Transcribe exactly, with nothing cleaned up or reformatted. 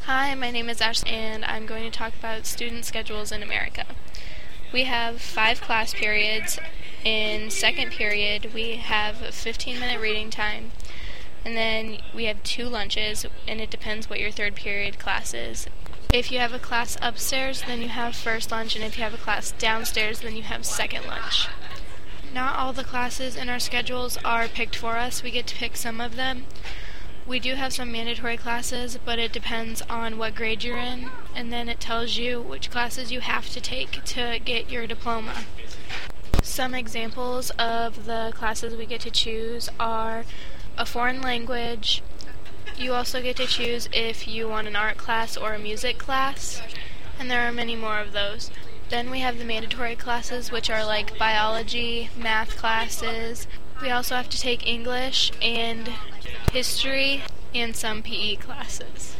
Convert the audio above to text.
Hi, my name is Ashley, and I'm going to talk about student schedules in America. We have five class periods. In second period, we have a fifteen-minute reading time, and then we have two lunches, and it depends what your third period class is. If you have a class upstairs, then you have first lunch, and if you have a class downstairs, then you have second lunch. Not all the classes in our schedules are picked for us. We get to pick some of them. We do have some mandatory classes, but it depends on what grade you're in, and then it tells you which classes you have to take to get your diploma. Some examples of the classes we get to choose are a foreign language. You also get to choose if you want an art class or a music class, and there are many more of those. Then we have the mandatory classes, which are like biology, math classes. We also have to take English and history and some P E classes.